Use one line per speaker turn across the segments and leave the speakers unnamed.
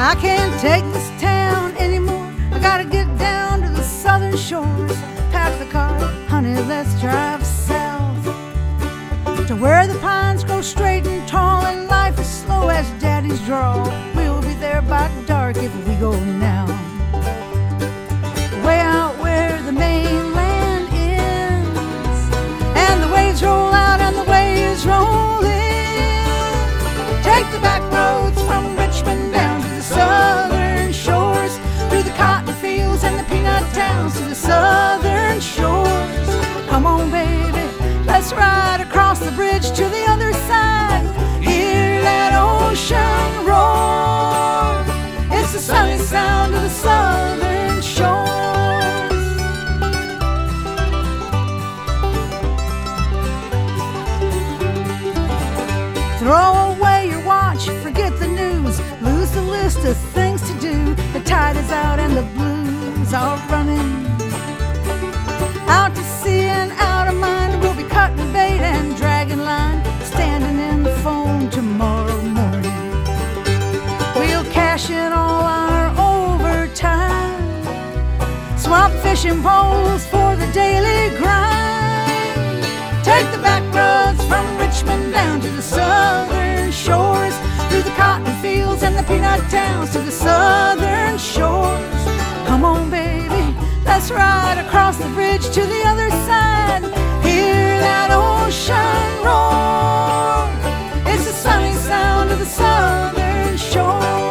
I can't take this town anymore. I gotta get down to the southern shores. Pack the car, honey, let's drive south to where the pines grow straight and tall and life is slow as daddy's drawl. We'll be there by dark if we go now. Way out where the mainland ends and the waves roll out and the waves roll in. Take the back roads from Richmond down to the southern shores, through the cotton fields and the peanut towns to the southern shores. Come on, baby, let's ride across the bridge to the other side. Hear that ocean roar. It's the sunny sound of the southern shores. Throw away your watch, forget the news, lose the list of things to do. The tide is out and the blues are running. Out to sea and out of mind, we'll be cutting bait and dragging line, standing in the foam tomorrow morning. We'll cash in all our overtime, swap fishing poles for the daily grind. Take the back roads from Richmond down to the southern shores, through the cotton fields and the peanut towns to the southern shores. Come on, baby, let's ride across the bridge to the other side. Hear that ocean roar. It's the sunny sound of the southern shore.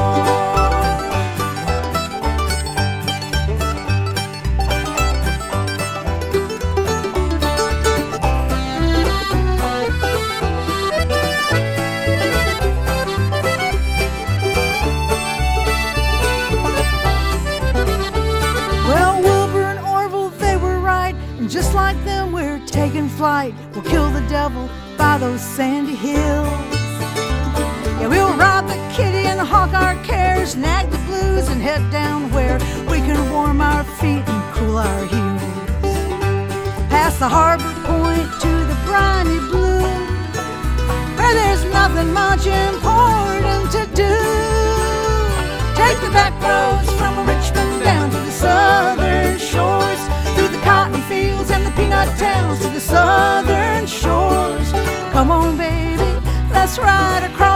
Just like them, we're taking flight. We'll kill the devil by those sandy hills. Yeah, we'll rob the kitty and hawk our cares, nag the blues and head down where we can warm our feet and cool our heels. Past the harbor point to the briny blue, where there's nothing much important to do. Take the back roads from Richmond down to the southern shores, through the cotton fields and the peanut towns to the southern shores. Come on, baby, let's ride across